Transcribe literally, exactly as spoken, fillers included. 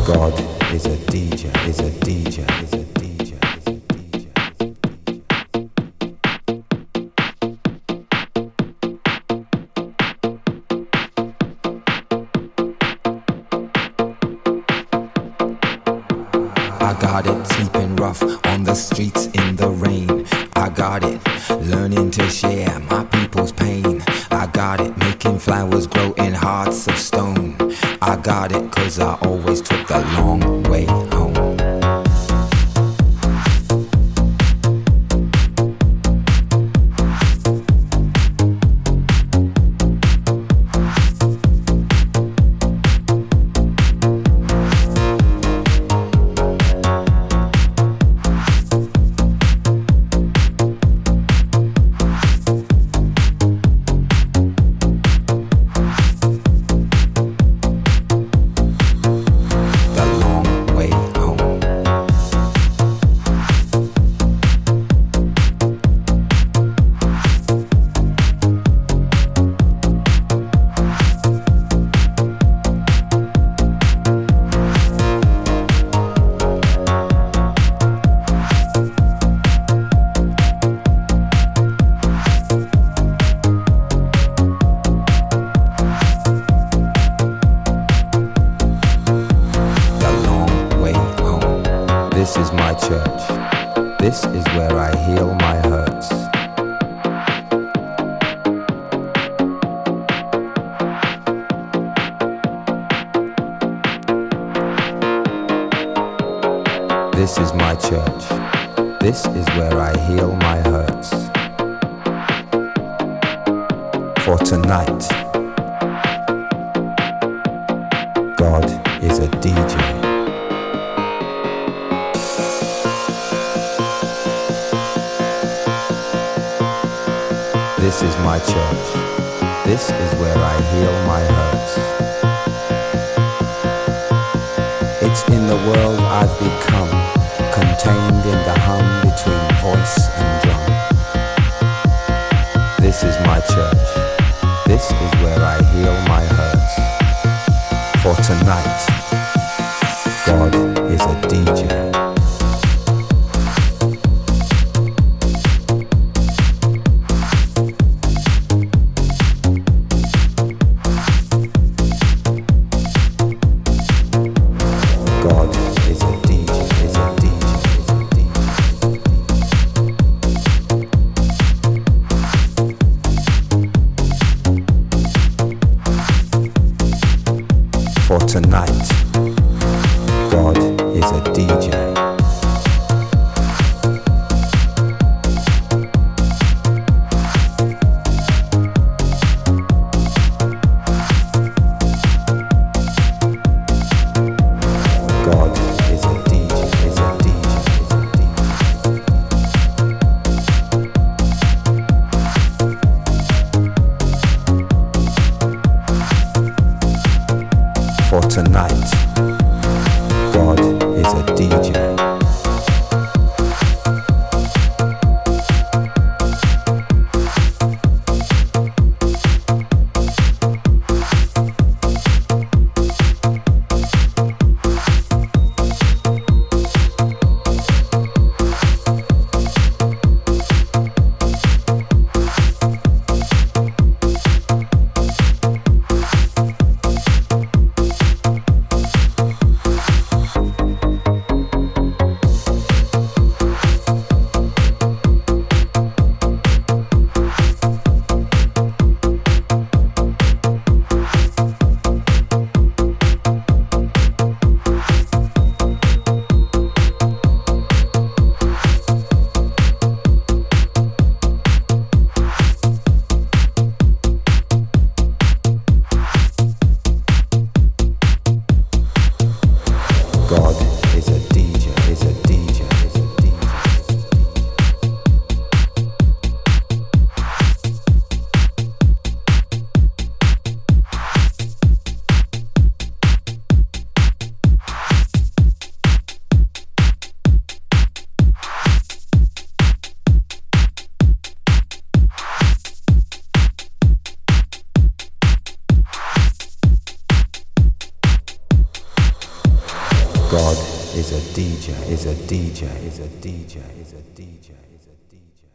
God is a D J, is a D J, is a D J. I got it, sleeping rough on the streets in the rain. I got it, learning to share my people's pain. I got it, making flowers grow in hearts of stone. I got it, cause I always took the long way home. This is my church. This is where I heal my hurts. This is my church. This is where I heal my hurts. For tonight, God is a D J. This is my church. This is where I heal my hurts. It's in the world I've become, contained in the hum between voice and drum. This is my church. This is where I heal my hurts. For tonight, God is a D J. For tonight, God is a D J. God is a D J, is a D J, is a D J. For tonight, God is a D J. God is a D J, is a D J, is a D J. God is a D J, is a D J, is a D J, is a D J, is a D J.